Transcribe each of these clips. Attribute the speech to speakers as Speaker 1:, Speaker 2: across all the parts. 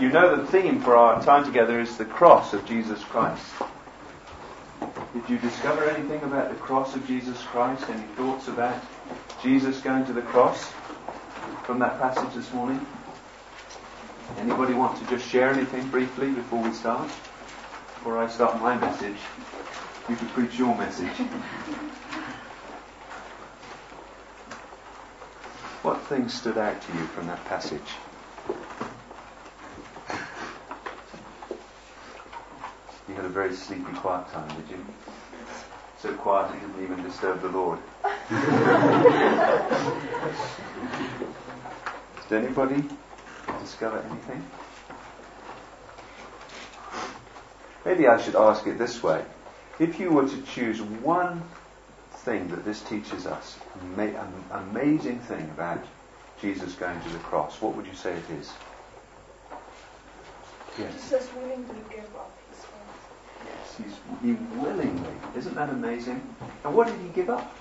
Speaker 1: You know the theme for our time together is the cross of Jesus Christ. Did you discover anything about the cross of Jesus Christ? Any thoughts about Jesus going to the cross from that passage this morning? Anybody want to just share anything briefly before we start? Before I start my message, you could preach your message. What things stood out to you from that passage? You had a very sleepy, quiet time, did you? So quiet it didn't even disturb the Lord. Did anybody discover anything? Maybe I should ask it this way. If you were to choose one thing that this teaches us, an amazing thing about Jesus going to the cross, what would you say it is? Yes.
Speaker 2: Jesus willingly gave up his life.
Speaker 1: Yes, he willingly. Isn't that amazing? And what did he give up?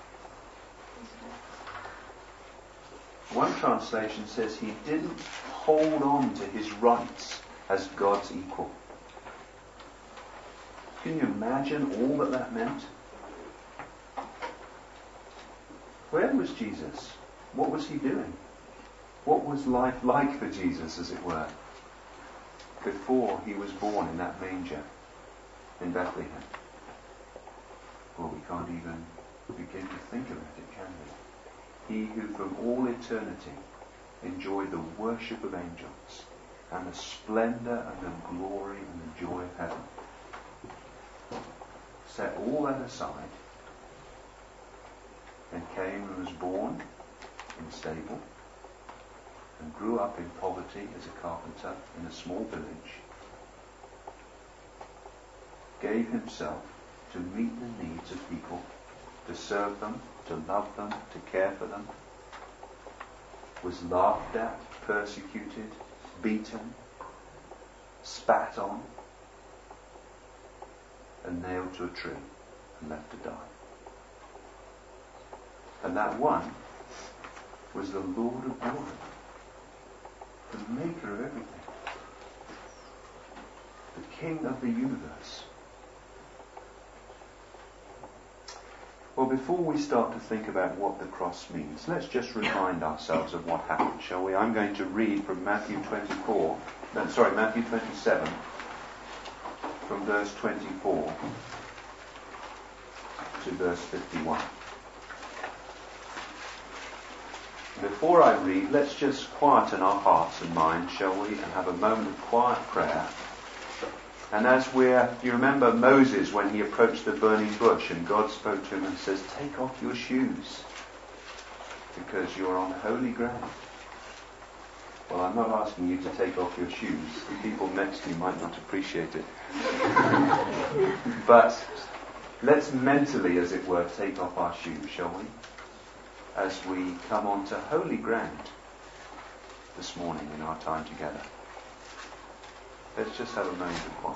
Speaker 1: One translation says he didn't hold on to his rights as God's equal. Can you imagine all that meant? Where was Jesus? What was he doing? What was life like for Jesus, as it were, before he was born in that manger in Bethlehem? Well, we can't even begin to think about it, can we? He who from all eternity enjoyed the worship of angels and the splendor and the glory and the joy of heaven, set all that aside and came and was born in a stable and grew up in poverty as a carpenter in a small village, gave himself to meet the needs of people, to serve them, to love them, to care for them, was laughed at, persecuted, beaten, spat on, and nailed to a tree and left to die. And that one was the Lord of glory, the maker of everything, the King of the universe. Well, before we start to think about what the cross means, let's just remind ourselves of what happened, shall we? I'm going to read from Matthew 27, from verse 24 to verse 51. Before I read, let's just quieten our hearts and minds, shall we, and have a moment of quiet prayer. And as you remember Moses when he approached the burning bush and God spoke to him and says, take off your shoes because you're on holy ground. Well, I'm not asking you to take off your shoes. The people next to you might not appreciate it. But let's mentally, as it were, take off our shoes, shall we? As we come onto holy ground this morning in our time together. Let's just have a moment of quiet.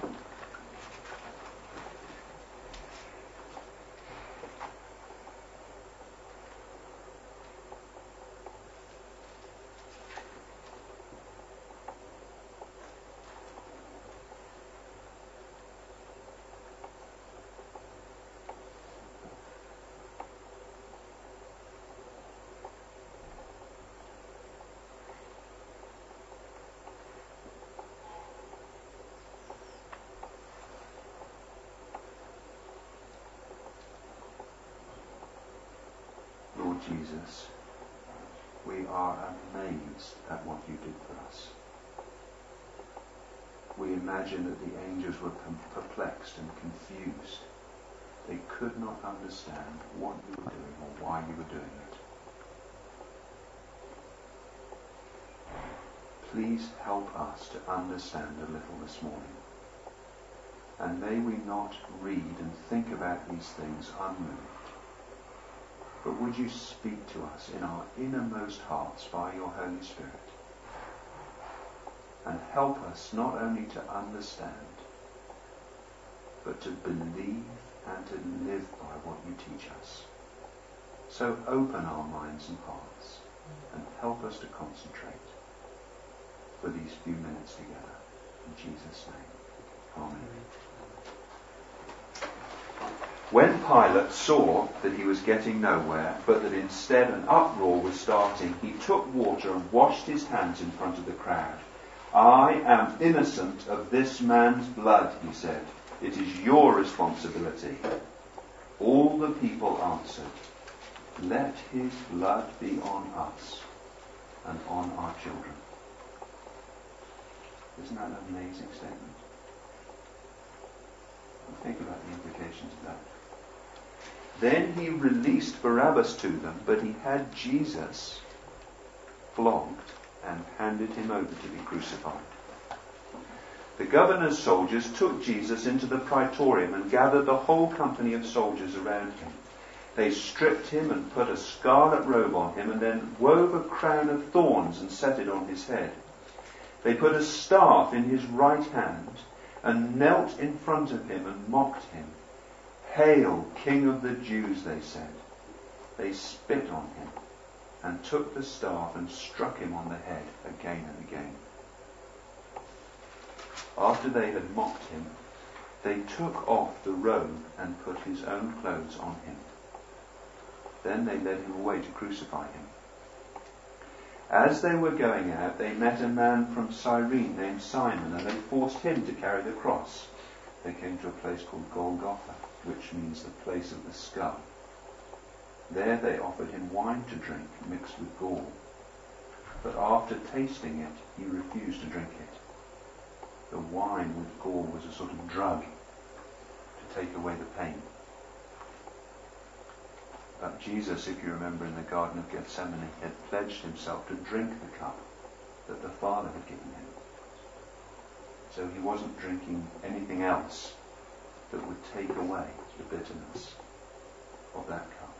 Speaker 1: Jesus, we are amazed at what you did for us. We imagine that the angels were perplexed and confused. They could not understand what you were doing or why you were doing it. Please help us to understand a little this morning. And may we not read and think about these things unmoved. But would you speak to us in our innermost hearts by your Holy Spirit and help us not only to understand but to believe and to live by what you teach us. So open our minds and hearts and help us to concentrate. for these few minutes together. In Jesus' name. Amen. When Pilate saw that he was getting nowhere, but that instead an uproar was starting, he took water and washed his hands in front of the crowd. I am innocent of this man's blood, he said. It is your responsibility. All the people answered, let his blood be on us and on our children. Isn't that an amazing statement? Think about the implications of that. Then he released Barabbas to them, but he had Jesus flogged and handed him over to be crucified. The governor's soldiers took Jesus into the praetorium and gathered the whole company of soldiers around him. They stripped him and put a scarlet robe on him and then wove a crown of thorns and set it on his head. They put a staff in his right hand and knelt in front of him and mocked him. Hail, King of the Jews, they said. They spit on him and took the staff and struck him on the head again and again. After they had mocked him, they took off the robe and put his own clothes on him. Then they led him away to crucify him. As they were going out, they met a man from Cyrene named Simon, and they forced him to carry the cross. They came to a place called Golgotha, which means the place of the skull. There they offered him wine to drink mixed with gall. But after tasting it, he refused to drink it. The wine with gall was a sort of drug to take away the pain. But Jesus, if you remember in the Garden of Gethsemane, had pledged himself to drink the cup that the Father had given him. So he wasn't drinking anything else that would take away the bitterness of that cup.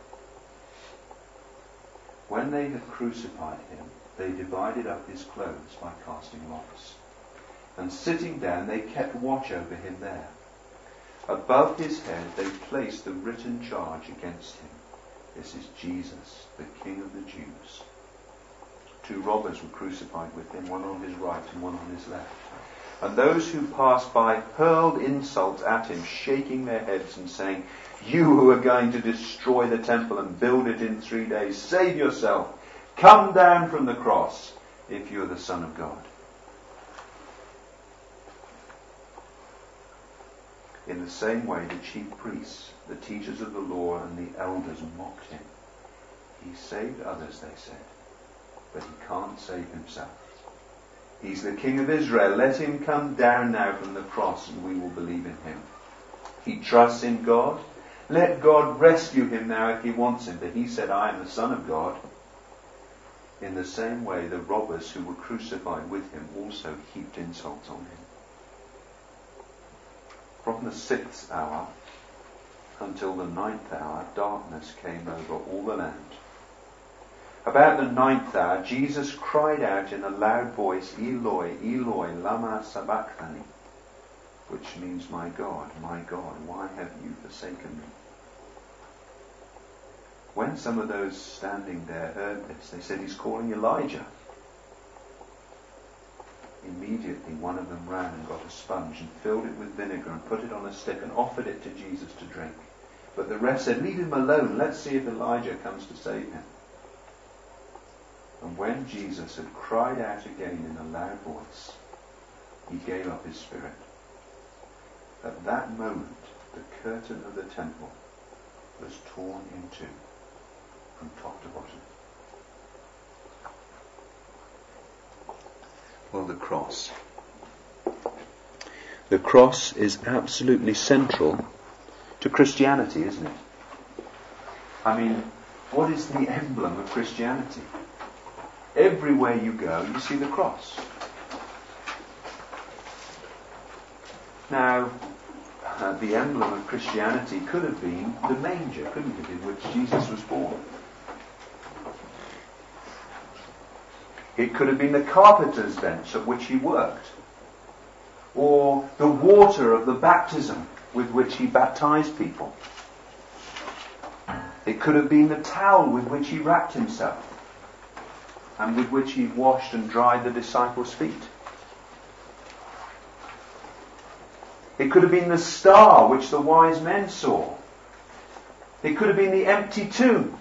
Speaker 1: When they had crucified him, they divided up his clothes by casting lots. And sitting down, they kept watch over him there. Above his head, they placed the written charge against him. This is Jesus, the King of the Jews. 2 robbers were crucified with him, one on his right and one on his left. And those who passed by hurled insults at him, shaking their heads and saying, you who are going to destroy the temple and build it in 3 days, save yourself. Come down from the cross if you are the Son of God. In the same way, the chief priests, the teachers of the law, and the elders mocked him. He saved others, they said, but he can't save himself. He's the King of Israel. Let him come down now from the cross and we will believe in him. He trusts in God. Let God rescue him now if he wants him. But he said, I am the Son of God. In the same way, the robbers who were crucified with him also heaped insults on him. From the 6th hour until the 9th hour, darkness came over all the land. About the 9th hour, Jesus cried out in a loud voice, Eloi, Eloi, lama sabachthani, which means, my God, why have you forsaken me? When some of those standing there heard this, they said, he's calling Elijah. Immediately one of them ran and got a sponge and filled it with vinegar and put it on a stick and offered it to Jesus to drink. But the rest said, leave him alone, let's see if Elijah comes to save him. And when Jesus had cried out again in a loud voice, he gave up his spirit. At that moment, the curtain of the temple was torn in two, from top to bottom. Well, the cross. The cross is absolutely central to Christianity, isn't it? I mean, what is the emblem of Christianity? Everywhere you go, you see the cross. Now, the emblem of Christianity could have been the manger, couldn't it, in which Jesus was born? It could have been the carpenter's bench at which he worked, or the water of the baptism with which he baptized people. It could have been the towel with which he wrapped himself and with which he washed and dried the disciples' feet. It could have been the star which the wise men saw. It could have been the empty tomb.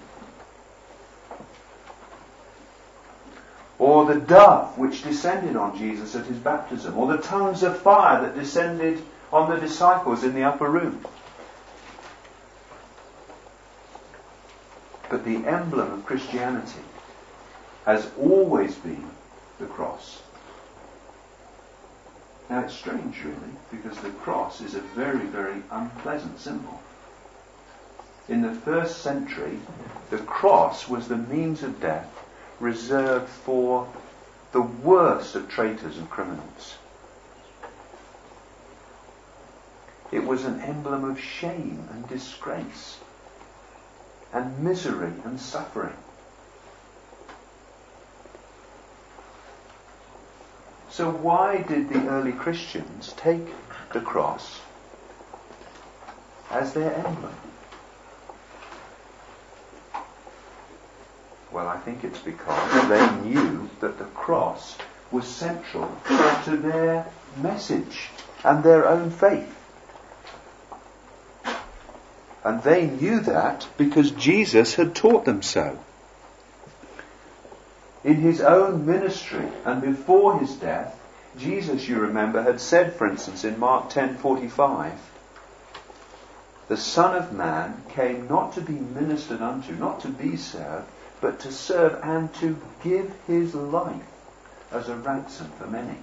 Speaker 1: Or the dove which descended on Jesus at his baptism. Or the tongues of fire that descended on the disciples in the upper room. But the emblem of Christianity has always been the cross. Now it's strange really, because the cross is a very, very unpleasant symbol. In the first century, the cross was the means of death reserved for the worst of traitors and criminals. It was an emblem of shame and disgrace and misery and suffering. So why did the early Christians take the cross as their emblem? Well, I think it's because they knew that the cross was central to their message and their own faith. And they knew that because Jesus had taught them so. In his own ministry and before his death, Jesus, you remember, had said, for instance, in Mark 10:45, the Son of Man came not to be ministered unto, not to be served, but to serve and to give his life as a ransom for many.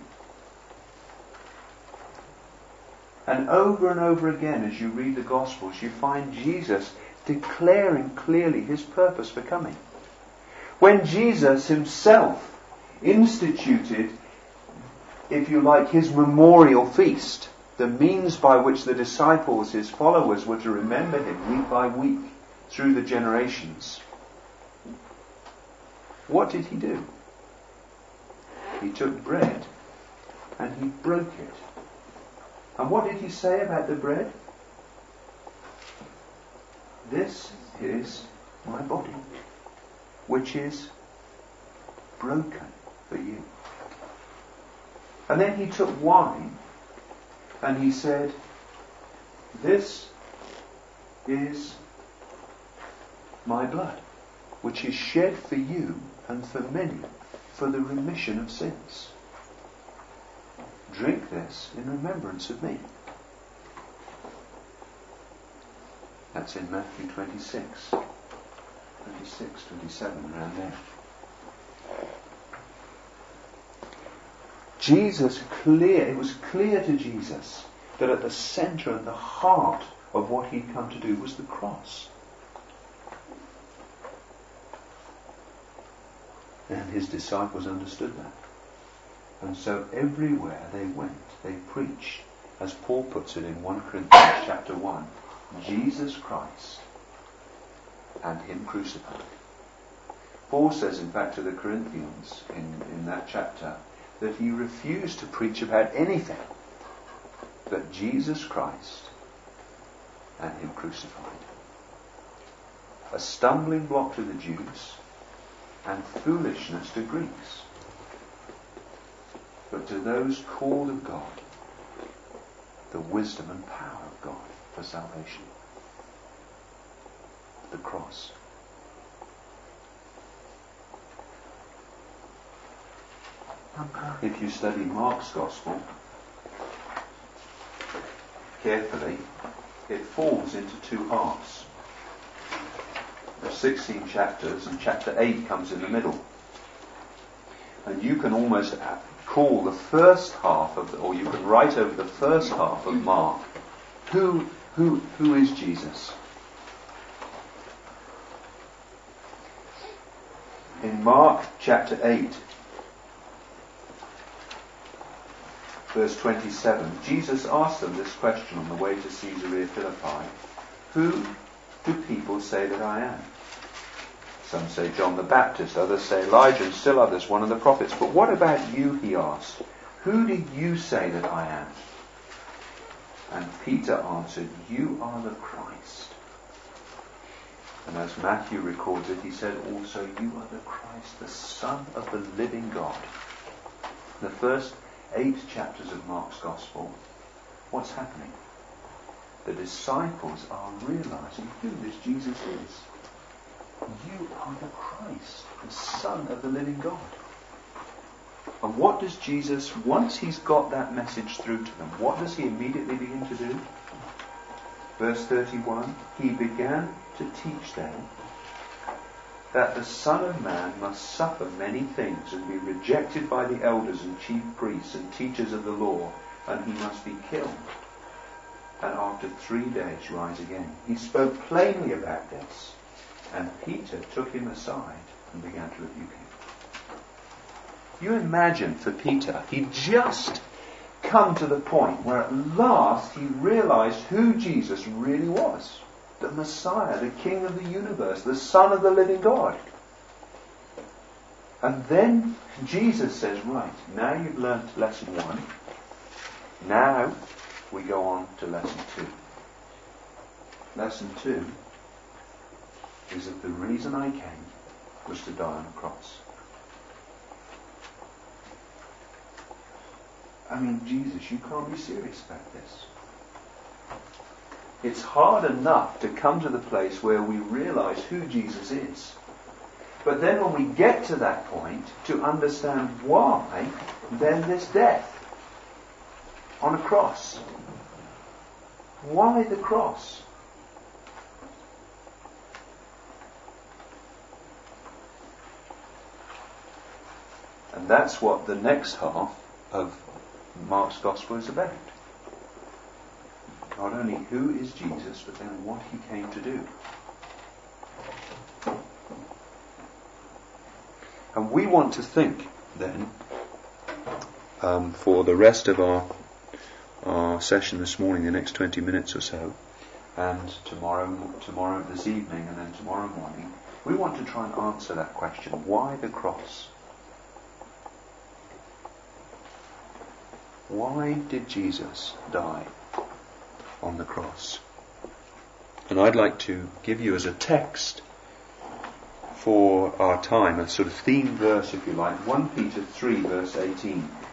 Speaker 1: And over again, as you read the Gospels, you find Jesus declaring clearly his purpose for coming. When Jesus himself instituted, if you like, his memorial feast, the means by which the disciples, his followers, were to remember him week by week through the generations, what did he do? He took bread and he broke it. And what did he say about the bread? This is my body, which is broken for you. And then he took wine and he said, this is my blood, which is shed for you and for many for the remission of sins. Drink this in remembrance of me. That's in Matthew 26, 27, around there. It was clear to Jesus that at the centre and the heart of what he'd come to do was the cross. And his disciples understood that. And so everywhere they went, they preached, as Paul puts it in 1 Corinthians chapter 1, Jesus Christ and him crucified. Paul says, in fact, to the Corinthians in that chapter, that he refused to preach about anything but Jesus Christ and him crucified. A stumbling block to the Jews and foolishness to Greeks. But to those called of God, the wisdom and power of God for salvation. The cross. If you study Mark's Gospel carefully, it falls into two halves. There are 16 chapters, and chapter 8 comes in the middle. And you can almost call the first half or you can write over the first half of Mark, who is Jesus? In Mark chapter 8, verse 27, Jesus asked them this question on the way to Caesarea Philippi. Who do people say that I am? Some say John the Baptist, others say Elijah, and still others one of the prophets. But what about you, he asked. Who do you say that I am? And Peter answered, you are the Christ. And as Matthew records it, he said also, you are the Christ, the Son of the living God. In the first 8 chapters of Mark's Gospel, What's happening? The disciples are realizing who this Jesus is. You are the Christ, the Son of the living God. And what does Jesus, once he's got that message through to them, what does he immediately begin to do? Verse 31, he began to teach them that the Son of Man must suffer many things and be rejected by the elders and chief priests and teachers of the law, and he must be killed, and after 3 days rise again. He spoke plainly about this, and Peter took him aside and began to rebuke him. You imagine for Peter, he'd just come to the point where at last he realized who Jesus really was. The Messiah, the King of the universe, the Son of the living God. And then Jesus says, right, now you've learnt lesson 1. Now we go on to lesson 2. Lesson 2 is that the reason I came was to die on a cross. I mean, Jesus, you can't be serious about this. It's hard enough to come to the place where we realize who Jesus is. But then when we get to that point, to understand why, then this death on a cross. Why the cross? And that's what the next half of Mark's Gospel is about. Not only who is Jesus, but then what he came to do. And we want to think then, for the rest of our session this morning, the next 20 minutes or so, and tomorrow this evening, and then tomorrow morning, we want to try and answer that question. Why the cross? Why did Jesus die on the cross? And I'd like to give you as a text for our time, a sort of theme verse, if you like, 1 Peter 3, verse 18.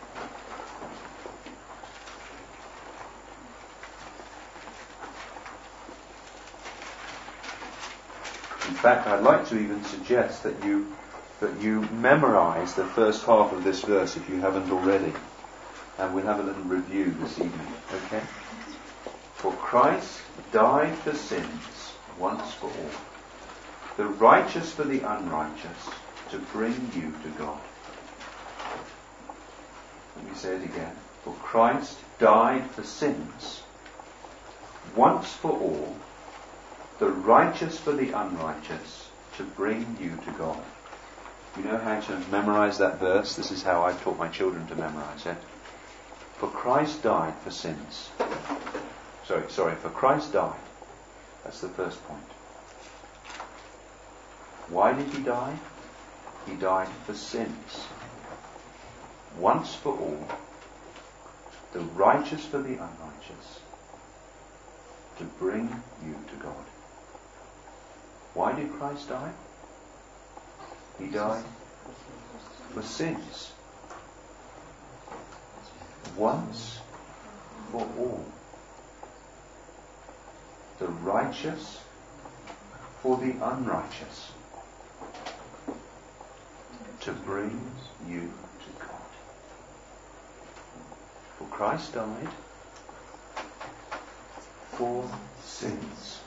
Speaker 1: In fact, I'd like to even suggest that you memorize the first half of this verse if you haven't already. And we'll have a little review this evening, okay? For Christ died for sins once for all, the righteous for the unrighteous, to bring you to God. Let me say it again. For Christ died for sins once for all, the righteous for the unrighteous, to bring you to God. You know how to memorize that verse? This is how I taught my children to memorize it. For Christ died for sins. For Christ died. That's the first point. Why did he die? He died for sins. Once for all, the righteous for the unrighteous, to bring you to God. Why did Christ die? He died for sins. Once for all. The righteous for the unrighteous, to bring you to God. For Christ died for sins.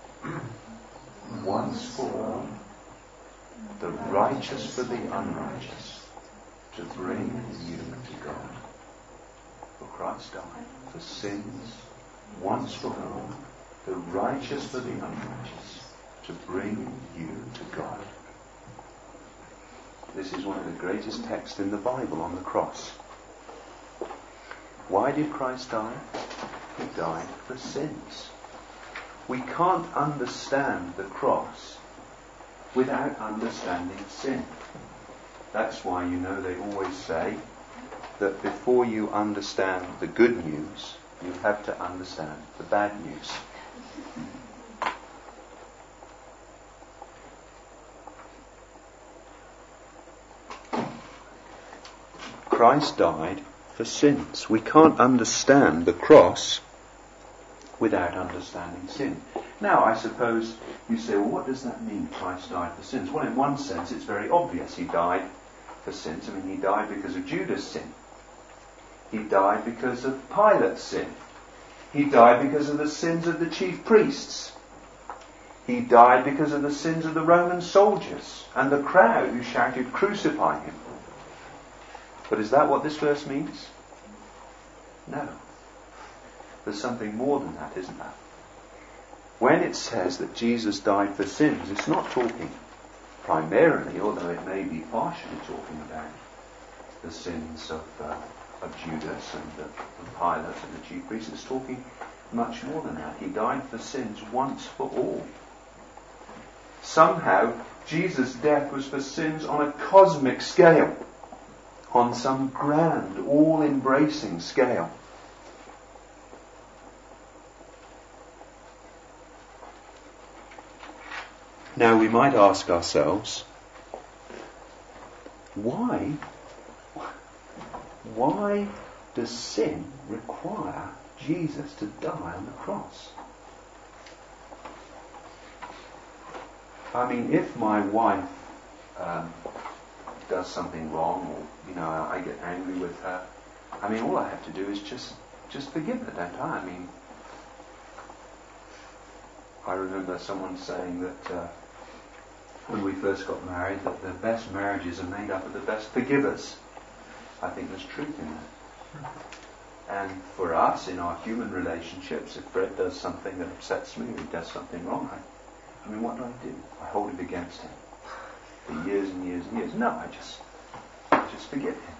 Speaker 1: Once for all. The righteous for the unrighteous, to bring you to God. For Christ died for sins, once for all, the righteous for the unrighteous, to bring you to God. This is one of the greatest texts in the Bible on the cross. Why did Christ die? He died for sins. We can't understand the cross without understanding sin. That's why, they always say that before you understand the good news, you have to understand the bad news. Christ died for sins. We can't understand the cross without understanding sin. Now, I suppose you say, well, what does that mean, Christ died for sins? Well, in one sense, it's very obvious. He died for sins. I mean, he died because of Judas' sin. He died because of Pilate's sin. He died because of the sins of the chief priests. He died because of the sins of the Roman soldiers and the crowd who shouted, "Crucify him." But is that what this verse means? No. There's something more than that, isn't there? When it says that Jesus died for sins, it's not talking primarily, although it may be partially talking about the sins of Judas and Pilate and the chief priests. It's talking much more than that. He died for sins once for all. Somehow, Jesus' death was for sins on a cosmic scale, on some grand, all-embracing scale. Now we might ask ourselves, why does sin require Jesus to die on the cross? I mean, if my wife does something wrong, or I get angry with her, I mean, all I have to do is just forgive her, don't I? I mean, I remember someone saying that when we first got married, that the best marriages are made up of the best forgivers. I think there's truth in that. And for us, in our human relationships, if Fred does something that upsets me, or he does something wrong, I mean, what do? I hold it against him for years and years and years. No, I just forgive him.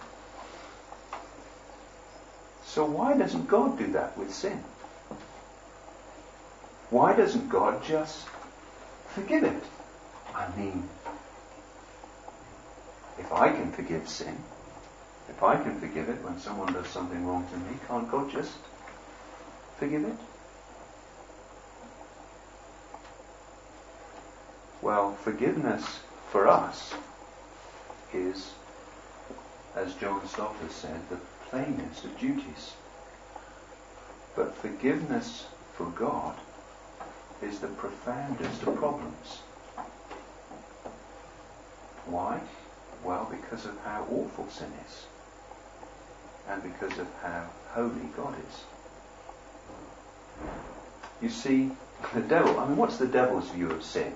Speaker 1: So why doesn't God do that with sin? Why doesn't God just forgive it? I mean, if I can forgive sin, if I can forgive it when someone does something wrong to me, can't God just forgive it? Well, forgiveness for us is, as John Stott has said, the plainest of duties. But forgiveness for God is the profoundest of problems. Why? Well, because of how awful sin is. And because of how holy God is. You see, the devil, I mean, what's the devil's view of sin?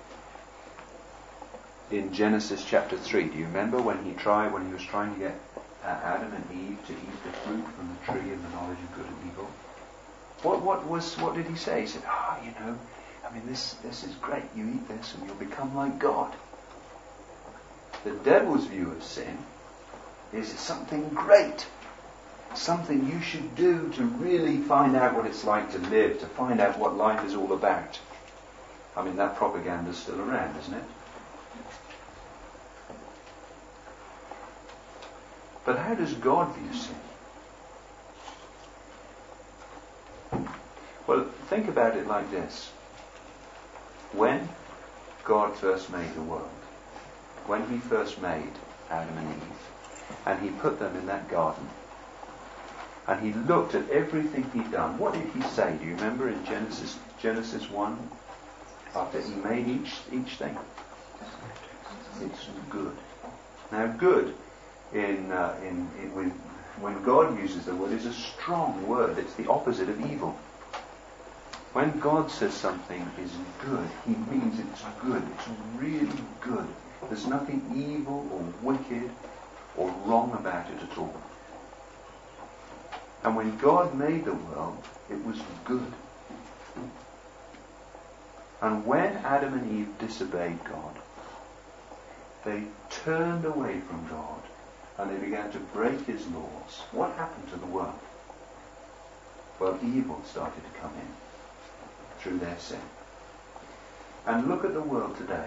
Speaker 1: In Genesis chapter 3, do you remember when he was trying to get Adam and Eve to eat the fruit from the tree of the knowledge of good and evil? What did he say? He said, I mean, this is great. You eat this and you'll become like God. The devil's view of sin is something great. Something you should do to really find out what it's like to live, to find out what life is all about. I mean, that propaganda's still around, isn't it? But how does God view sin? Well, think about it like this. When God first made the world, when he first made Adam and Eve, and he put them in that garden, and he looked at everything he'd done, what did he say? Do you remember in Genesis 1? After he made each thing? It's good. Now, good when God uses the word, is a strong word. It's the opposite of evil. When God says something is good, he means it's good. It's really good. There's nothing evil or wicked or wrong about it at all. And when God made the world, it was good. And when Adam and Eve disobeyed God, they turned away from God and they began to break his laws. What happened to the world? Well, evil started to come in through their sin. And look at the world today.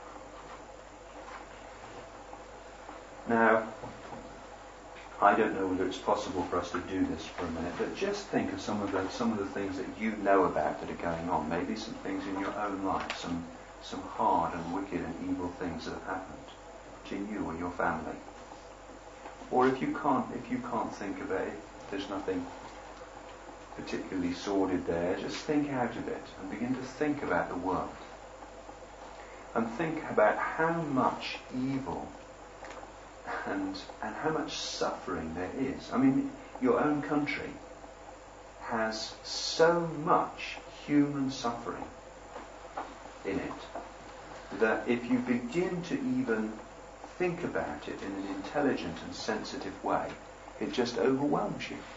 Speaker 1: Now, I don't know whether it's possible for us to do this for a minute, but just think of some of the things that you know about that are going on. Maybe some things in your own life, some hard and wicked and evil things that have happened to you or your family. Or if you can't think of it, there's nothing particularly sordid there, just think out of it and begin to think about the world. And think about how much evil and how much suffering there is. I mean, your own country has so much human suffering in it that if you begin to even think about it in an intelligent and sensitive way, it just overwhelms you.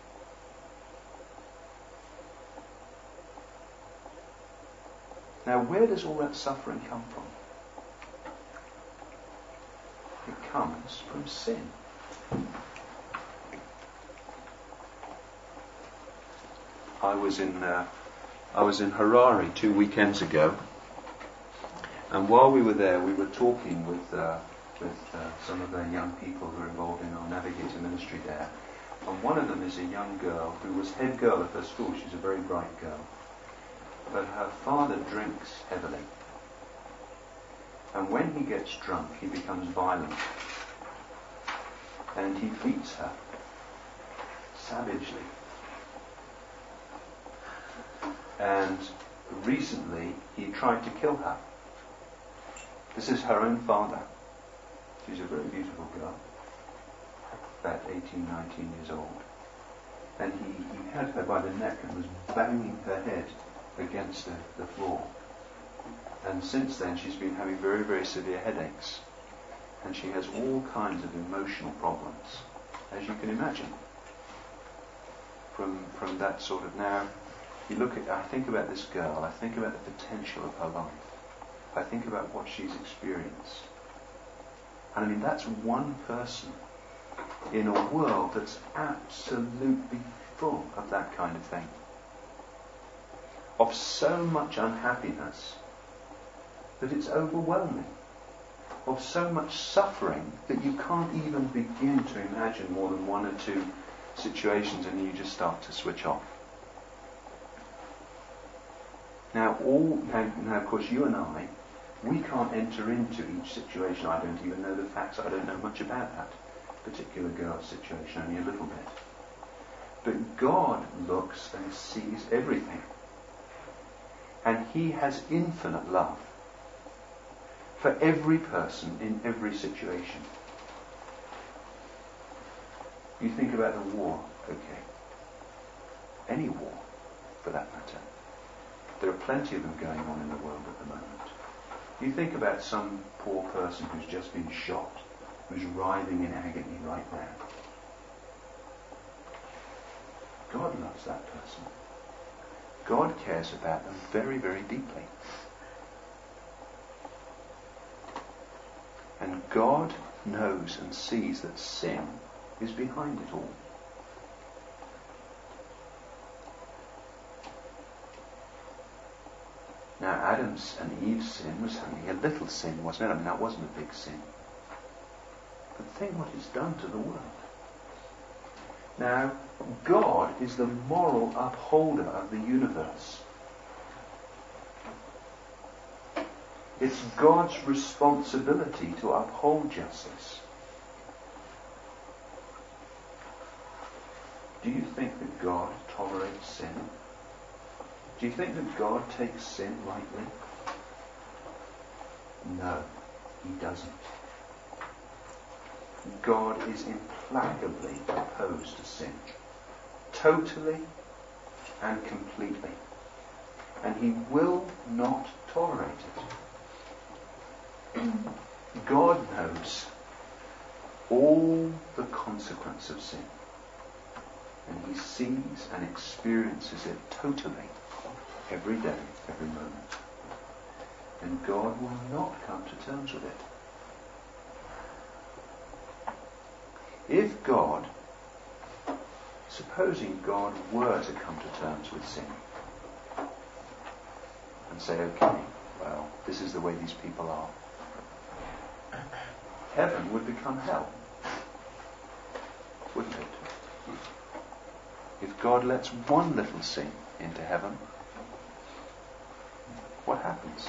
Speaker 1: Now, where does all that suffering come from? It comes from sin. I was in Harare 2 weekends ago, and while we were there, we were talking with some of the young people who are involved in our Navigator ministry there. And one of them is a young girl who was head girl at her school. She's a very bright girl. But her father drinks heavily. And when he gets drunk, he becomes violent. And he beats her savagely. And recently, he tried to kill her. This is her own father. She's a very beautiful girl, about 18, 19 years old. And he had her by the neck and was banging her head against the floor. And since then she's been having very, very severe headaches. And she has all kinds of emotional problems, as you can imagine. From that sort of, now, I think about this girl, I think about the potential of her life. I think about what she's experienced. And I mean, that's one person in a world that's absolutely full of that kind of thing. Of so much unhappiness that it's overwhelming. Of so much suffering that you can't even begin to imagine more than one or two situations, and you just start to switch off. Now, of course, you and I, we can't enter into each situation. I don't even know the facts. I don't know much about that particular girl's situation, only a little bit. But God looks and sees everything. And He has infinite love for every person in every situation. You think about the war, okay. Any war, for that matter. There are plenty of them going on in the world at the moment. You think about some poor person who's just been shot, who's writhing in agony right now. God loves that person. God cares about them very, very deeply. And God knows and sees that sin is behind it all. Now, Adam's and Eve's sin was only a little sin, wasn't it? I mean, that wasn't a big sin. But think what it's done to the world. Now, God is the moral upholder of the universe. It's God's responsibility to uphold justice. Do you think that God tolerates sin? Do you think that God takes sin lightly? No, He doesn't. God is implacably opposed to sin. Totally and completely. And He will not tolerate it. God knows all the consequence of sin. And He sees and experiences it totally, every day, every moment. And God will not come to terms with it. If God, supposing God were to come to terms with sin and say, okay, well, this is the way these people are, heaven would become hell, wouldn't it? If God lets one little sin into heaven, what happens?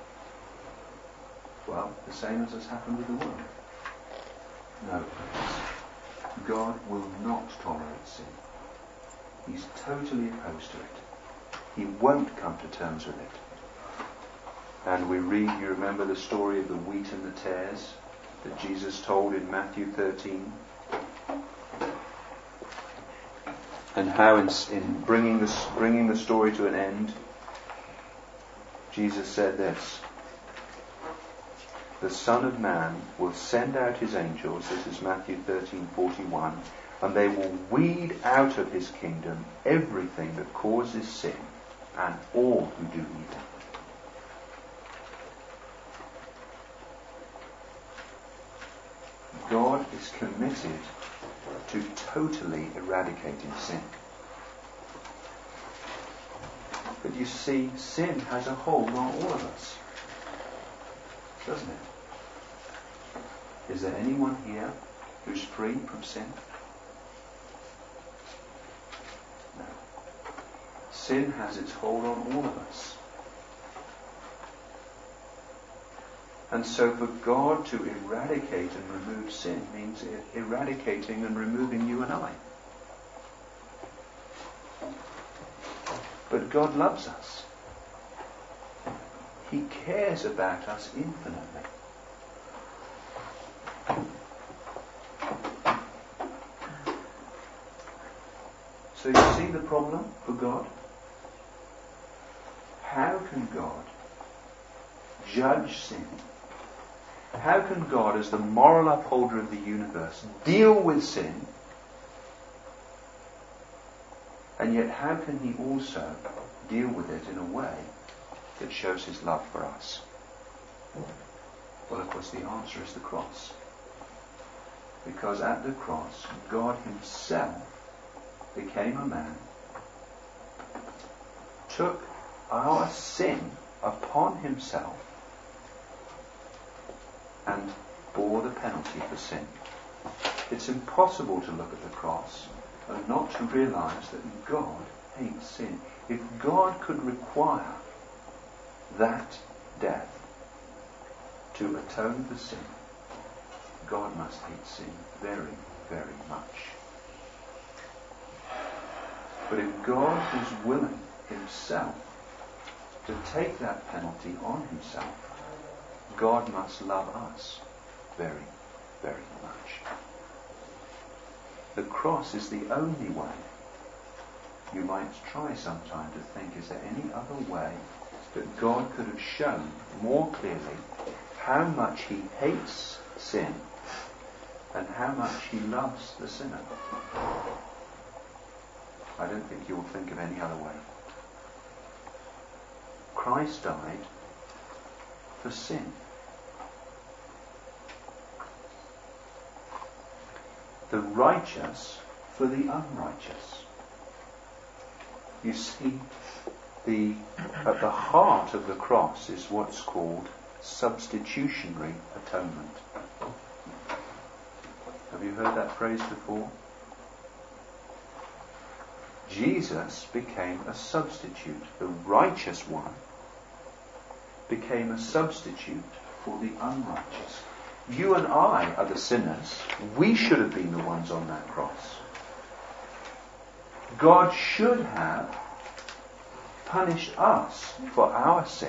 Speaker 1: Well, the same as has happened with the world. No, God will not tolerate sin. He's totally opposed to it. He won't come to terms with it. And we read, you remember the story of the wheat and the tares that Jesus told in Matthew 13? And how in bringing the story to an end, Jesus said this: the Son of Man will send out his angels, this is Matthew 13:41, and they will weed out of his kingdom everything that causes sin and all who do evil. God is committed to totally eradicating sin. But you see, sin has a hold on all of us, doesn't it? Is there anyone here who's free from sin? No. Sin has its hold on all of us. And so for God to eradicate and remove sin means eradicating and removing you and I. But God loves us. He cares about us infinitely. So you see the problem for God? How can God judge sin? How can God, as the moral upholder of the universe, deal with sin? And yet how can he also deal with it in a way that shows his love for us? Well, of course, the answer is the cross. Because at the cross, God himself became a man, took our sin upon himself, and bore the penalty for sin. It's impossible to look at the cross and not to realize that God hates sin. If God could require that death to atone for sin, God must hate sin very, very much. But if God is willing himself to take that penalty on himself, God must love us very, very much. The cross is the only way. You might try sometime to think, is there any other way that God could have shown more clearly how much he hates sin and how much he loves the sinner? I don't think you'll think of any other way. Christ died for sin. The righteous for the unrighteous. You see, at the heart of the cross is what's called substitutionary atonement. Have you heard that phrase before? Jesus became a substitute. The righteous one became a substitute for the unrighteous. You and I are the sinners. We should have been the ones on that cross. God should have punished us for our sin.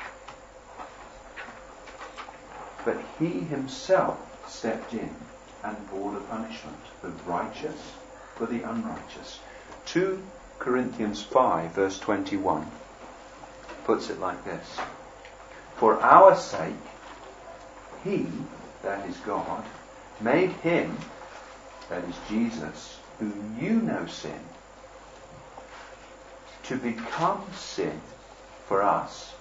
Speaker 1: But he himself stepped in and bore the punishment, the righteous for the unrighteous. 2 Corinthians 5 verse 21 puts it like this: for our sake he, that is God, made him, that is Jesus, who knew no sin, to become sin for us,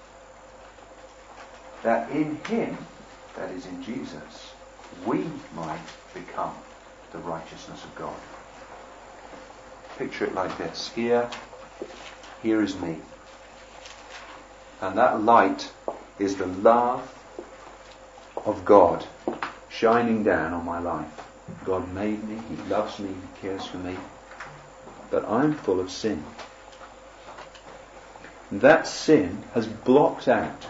Speaker 1: that in him, that is in Jesus, we might become the righteousness of God. Picture it like this. Here is me. And that light is the love of God shining down on my life. God made me, he loves me, he cares for me. But I'm full of sin. That sin has blocked out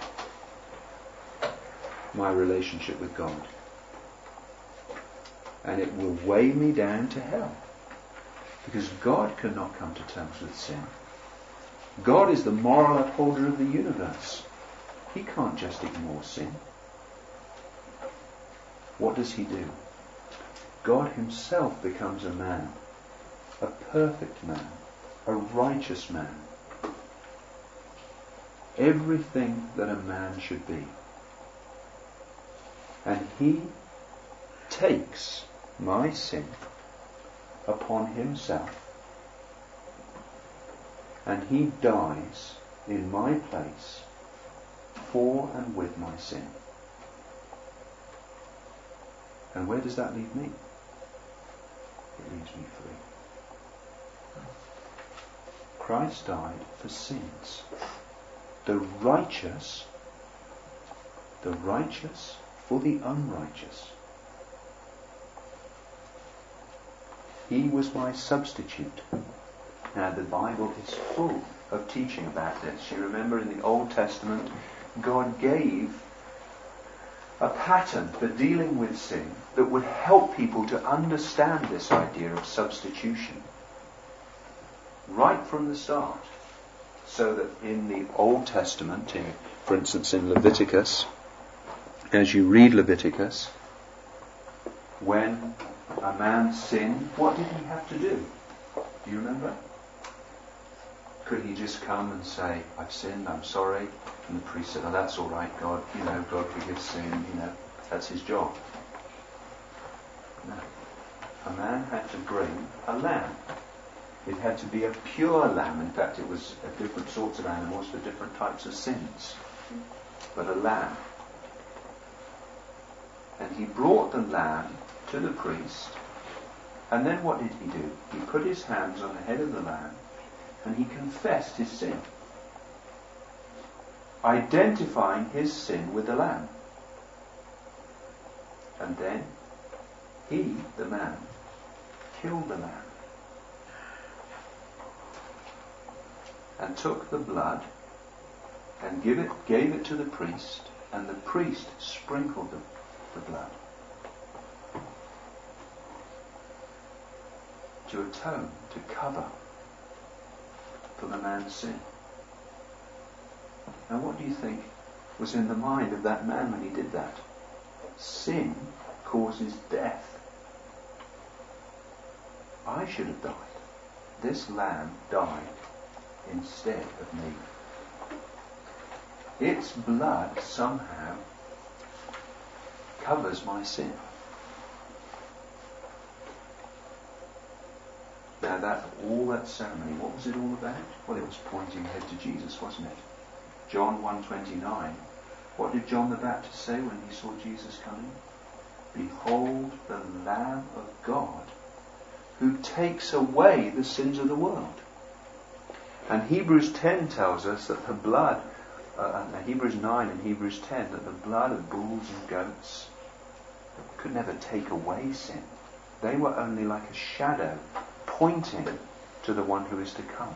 Speaker 1: my relationship with God. And it will weigh me down to hell. Because God cannot come to terms with sin. God is the moral upholder of the universe. He can't just ignore sin. What does he do? God himself becomes a man, a perfect man, a righteous man. Everything that a man should be. And he takes my sin upon himself, and he dies in my place for and with my sin. And where does that leave me? It leaves me free. Christ died for sins. The righteous for the unrighteous. He was my substitute. Now the Bible is full of teaching about this. You remember in the Old Testament, God gave a pattern for dealing with sin that would help people to understand this idea of substitution right from the start. So that in the Old Testament, for instance in Leviticus, as you read Leviticus, when a man sinned, what did he have to do? Do you remember? Could he just come and say, I've sinned, I'm sorry? And the priest said, oh, that's all right, God, God forgives sin, that's his job. No. A man had to bring a lamb. It had to be a pure lamb. In fact, it was different sorts of animals for different types of sins. But a lamb. And he brought the lamb to the priest. And then what did he do? He put his hands on the head of the lamb and he confessed his sin, identifying his sin with the lamb. And then he, the man, killed the lamb and took the blood and gave it to the priest, and the priest sprinkled the blood to atone, to cover for the man's sin. Now what do you think was in the mind of that man when he did that? Sin causes death. I should have died. This lamb died instead of me. Its blood somehow covers my sin. Now that ceremony, what was it all about? Well, it was pointing ahead to Jesus, wasn't it? John 1:29. What did John the Baptist say when he saw Jesus coming? Behold the Lamb of God who takes away the sins of the world. And Hebrews 10 tells us that the blood, Hebrews 9 and Hebrews 10, that the blood of bulls and goats could never take away sin. They were only like a shadow pointing to the one who is to come.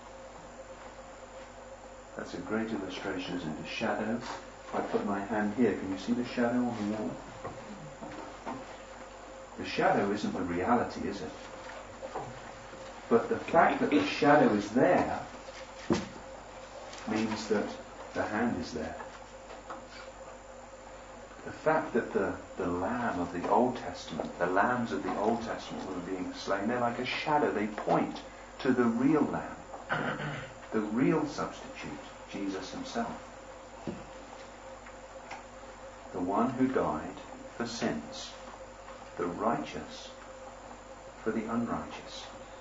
Speaker 1: That's a great illustration, isn't it? A shadow. If I put my hand here, can you see the shadow on the wall? The shadow isn't the reality, is it? But the fact that the shadow is there means that the hand is there. The fact that the lamb of the Old Testament, the lambs of the Old Testament were being slain, they're like a shadow. They point to the real lamb, the real substitute, Jesus himself. The one who died for sins, the righteous for the unrighteous.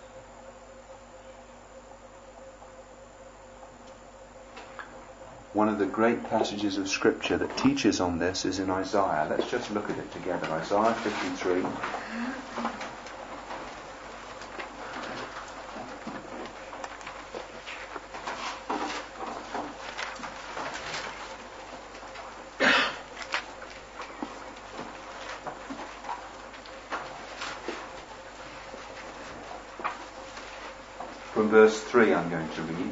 Speaker 1: One of the great passages of Scripture that teaches on this is in Isaiah. Let's just look at it together. Isaiah 53. From verse 3 I'm going to read.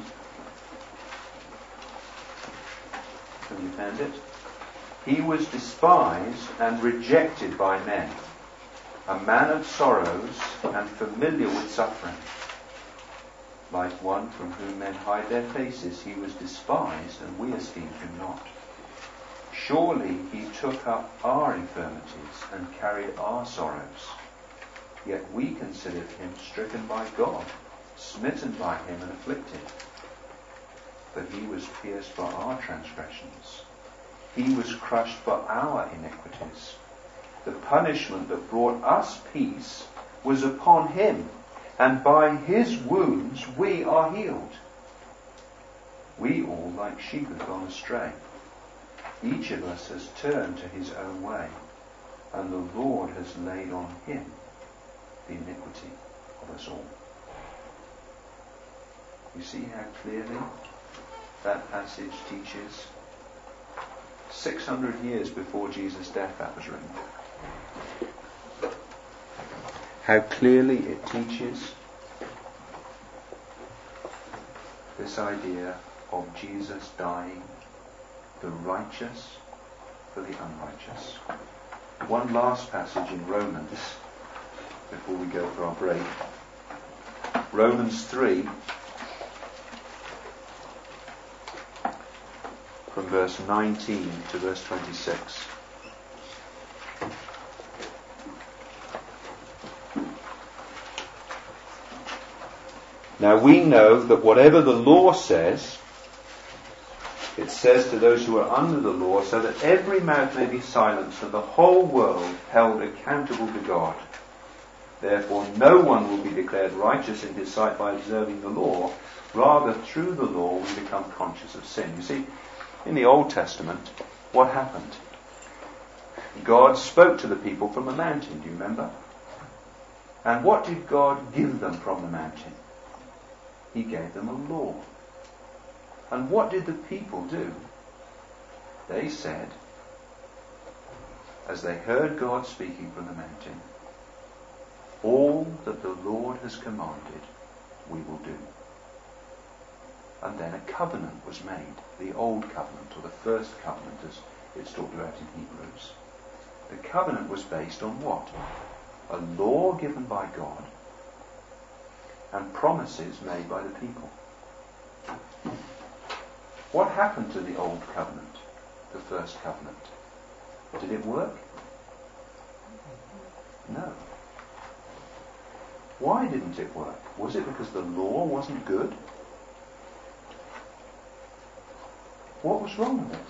Speaker 1: Have you found it? He was despised and rejected by men, a man of sorrows and familiar with suffering. Like one from whom men hide their faces, he was despised, and we esteemed him not. Surely he took up our infirmities and carried our sorrows. Yet we considered him stricken by God, smitten by him and afflicted. But he was pierced for our transgressions. He was crushed for our iniquities. The punishment that brought us peace was upon him, and by his wounds we are healed. We all, like sheep, have gone astray. Each of us has turned to his own way, and the Lord has laid on him the iniquity of us all. You see how clearly that passage teaches? 600 years before Jesus' death that was written. How clearly it teaches this idea of Jesus dying, the righteous for the unrighteous. One last passage in Romans before we go for our break. Romans 3 from verse 19 to verse 26. Now we know that whatever the law says, it says to those who are under the law, so that every mouth may be silenced and the whole world held accountable to God. Therefore no one will be declared righteous in his sight by observing the law. Rather, through the law we become conscious of sin. You see, in the Old Testament, what happened? God spoke to the people from a mountain, do you remember? And what did God give them from the mountain? He gave them a law. And what did the people do? They said, as they heard God speaking from the mountain, all that the Lord has commanded, we will do. And then a covenant was made, the old covenant, or the first covenant as it's talked about in Hebrews. The covenant was based on what? A law given by God and promises made by the people. What happened to the old covenant, the first covenant? Did it work? No. Why didn't it work? Was it because the law wasn't good? What was wrong with it?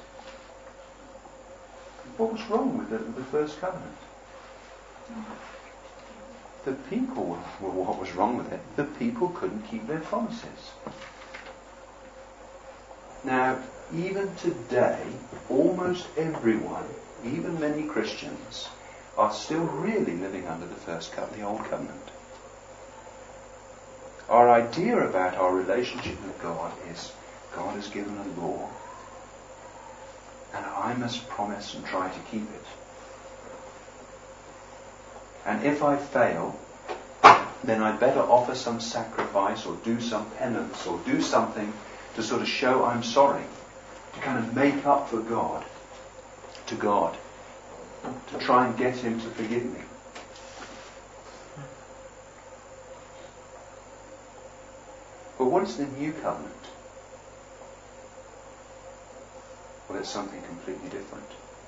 Speaker 1: What was wrong with the first covenant? The people were what was wrong with it. The people couldn't keep their promises. Now, even today, almost everyone, even many Christians, are still really living under the first covenant, the old covenant. Our idea about our relationship with God is God has given a law, and I must promise and try to keep it. And if I fail, then I'd better offer some sacrifice or do some penance or do something to sort of show I'm sorry, to kind of make up for God, to God, to try and get him to forgive me. But what is the new covenant? Well, it's something completely different.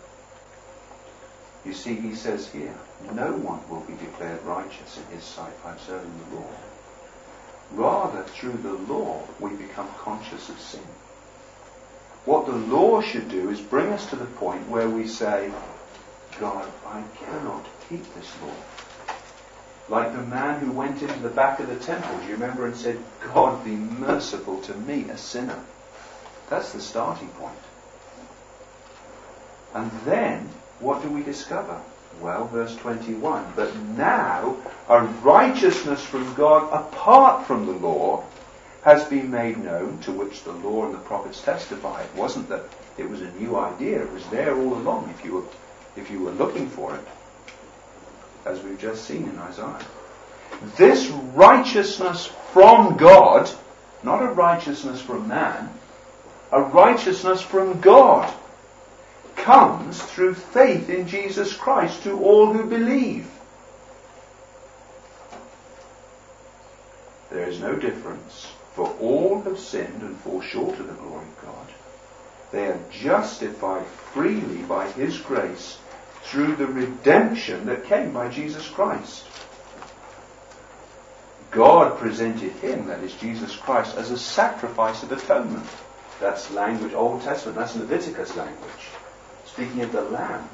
Speaker 1: You see, he says here, no one will be declared righteous in his sight by observing the law. Rather, through the law, we become conscious of sin. What the law should do is bring us to the point where we say, God, I cannot keep this law. Like the man who went into the back of the temple, do you remember, and said, God, be merciful to me, a sinner. That's the starting point. And then, what do we discover? Well, verse 21, but now a righteousness from God apart from the law has been made known, to which the law and the prophets testify. It wasn't that it was a new idea, it was there all along if you were looking for it, as we've just seen in Isaiah. This righteousness from God, not a righteousness from man, a righteousness from God, comes through faith in Jesus Christ to all who believe. There is no difference, for all have sinned and fall short of the glory of God. They are justified freely by His grace through the redemption that came by Jesus Christ. God presented Him, that is Jesus Christ, as a sacrifice of atonement. That's language, Old Testament, that's Leviticus language. Speaking of the Lamb.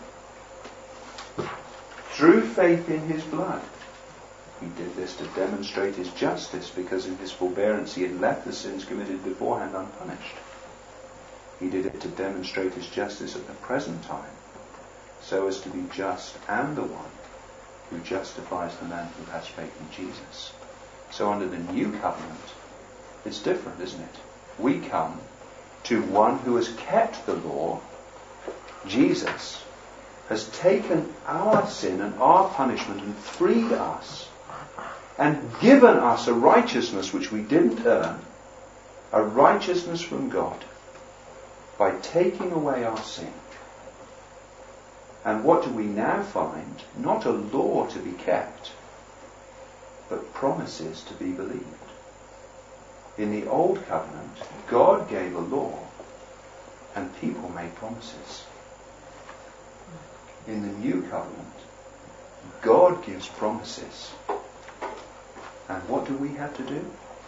Speaker 1: Through faith in His blood. He did this to demonstrate His justice, because in His forbearance He had left the sins committed beforehand unpunished. He did it to demonstrate His justice at the present time, so as to be just and the one who justifies the man who has faith in Jesus. So under the new covenant, it's different, isn't it? We come to one who has kept the law. Jesus has taken our sin and our punishment and freed us and given us a righteousness which we didn't earn, a righteousness from God, by taking away our sin. And what do we now find? Not a law to be kept, but promises to be believed. In the Old Covenant, God gave a law and people made promises. In the New Covenant, God gives promises. And what do we have to do?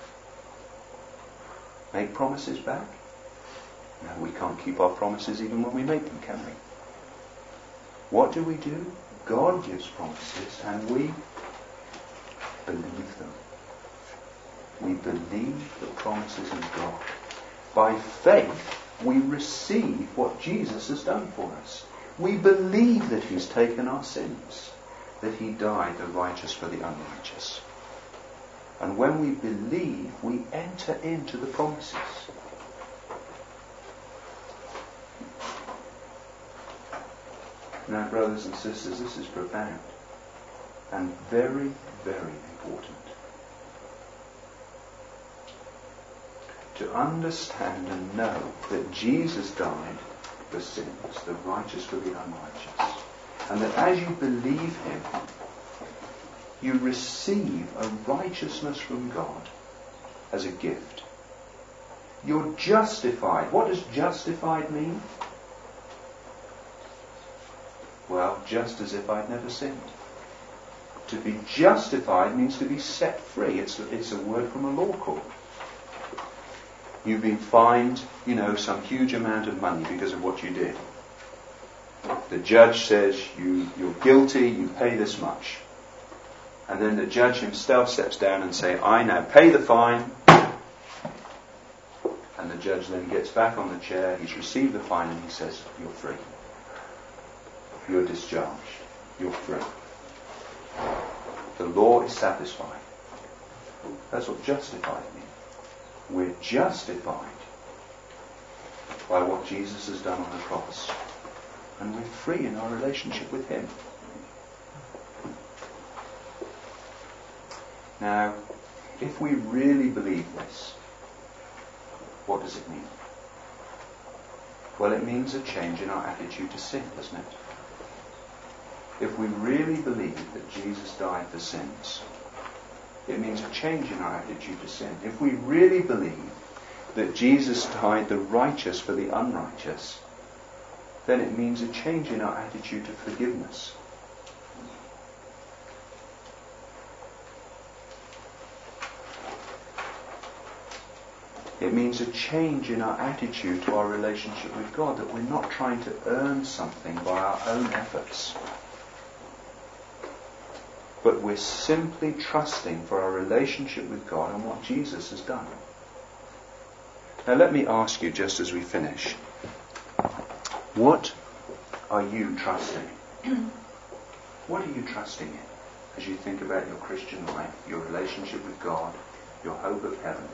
Speaker 1: Make promises back? No, we can't keep our promises even when we make them, can we? What do? God gives promises and we believe them. We believe the promises of God. By faith, we receive what Jesus has done for us. We believe that He's taken our sins, that He died the righteous for the unrighteous. And when we believe, we enter into the promises. Now, brothers and sisters, this is profound and very, very important. To understand and know that Jesus died for sins, the righteous for the unrighteous, and that as you believe Him, you receive a righteousness from God as a gift. You're justified. What does justified mean? Well, just as if I'd never sinned. To be justified means to be set free. It's a word from a law court. You've been fined, some huge amount of money because of what you did. The judge says you're guilty, you pay this much. And then the judge himself steps down and says, I now pay the fine. And the judge then gets back on the chair, he's received the fine, and he says, you're free. You're discharged. You're free. The law is satisfied. That's what justified means. We're justified by what Jesus has done on the cross. And we're free in our relationship with Him. Now, if we really believe this, what does it mean? Well, it means a change in our attitude to sin, doesn't it? If we really believe that Jesus died for sins, it means a change in our attitude to sin. If we really believe that Jesus died the righteous for the unrighteous, then it means a change in our attitude to forgiveness. It means a change in our attitude to our relationship with God, that we're not trying to earn something by our own efforts, but we're simply trusting for our relationship with God and what Jesus has done. Now let me ask you, just as we finish, what are you trusting in? What are you trusting in as you think about your Christian life, your relationship with God, your hope of heaven?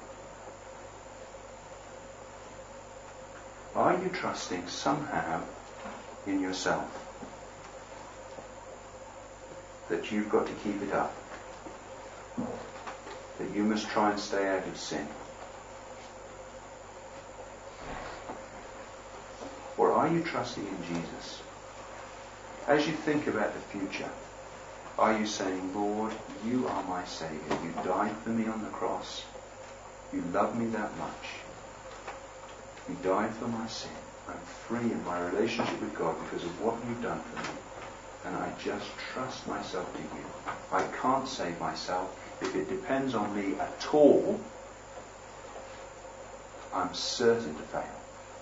Speaker 1: Are you trusting somehow in yourself that you've got to keep it up, that you must try and stay out of sin? Or are you trusting in Jesus? As you think about the future, Are you saying, Lord, you are my Saviour. You died for me on the cross. You love me that much. You died for my sin. I'm free in my relationship with God because of what you've done for me. And I just trust myself to you. I can't save myself. If it depends on me at all, I'm certain to fail.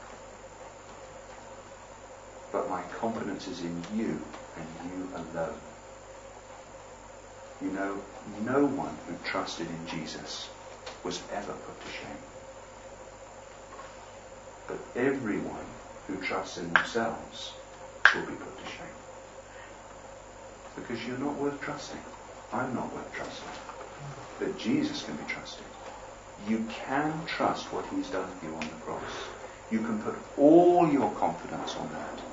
Speaker 1: But my confidence is in you and you alone. You know, no one who trusted in Jesus was ever put to shame. But everyone who trusts in themselves will be put to shame. Because you're not worth trusting. I'm not worth trusting. But Jesus can be trusted. You can trust what he's done for you on the cross. You can put all your confidence on that.